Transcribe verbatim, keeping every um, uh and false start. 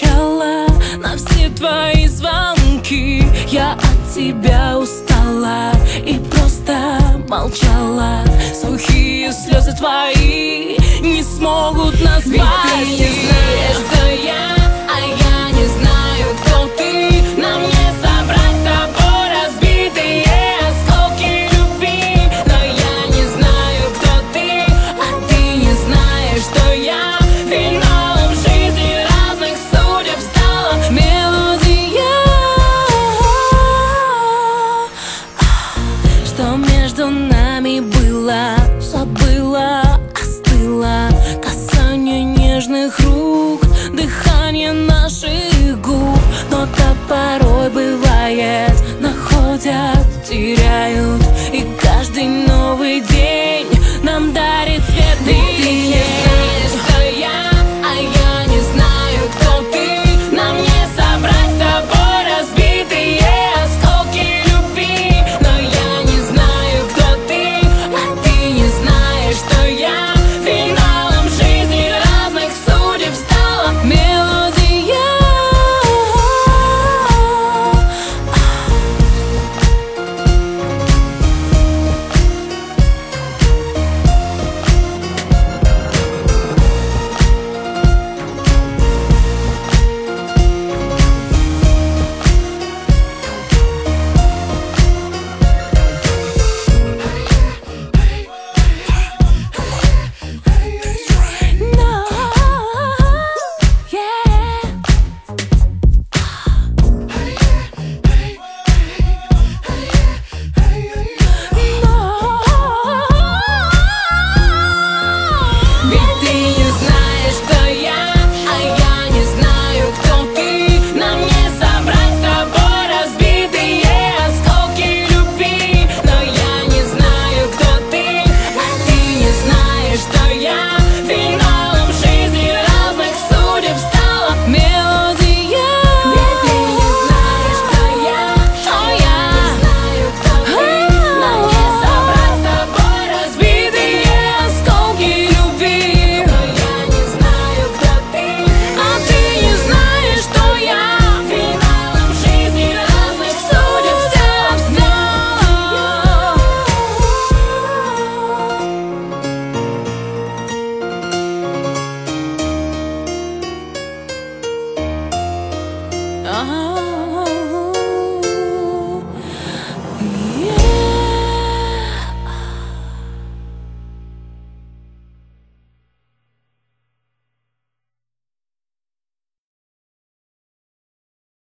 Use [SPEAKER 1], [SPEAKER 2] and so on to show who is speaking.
[SPEAKER 1] отвечала на все твои звонки. Я от тебя устала и просто молчала. Сухие слезы твои не смогут нас спасти. Ведь ты не знаешь, кто я, а я не знаю, кто ты. Нам не собрать с тобой разбитые осколки любви. Но я не знаю, кто ты, а ты не знаешь, что я. Финалом жизни разных судеб стала мелодия, что между нами было. Забыла, остыла касание нежных рук, дыхание наших губ. Но так порой бывает, находят, теряют. И каждый новый день нам дарит свет и тень. Ты не знаешь, кто я, а я не знаю, кто ты. Нам не собрать с тобой разбитые осколки любви. Но я не знаю, кто ты, а ты не знаешь, что я. Финалом жизни разных судеб стала мелодия. Oh.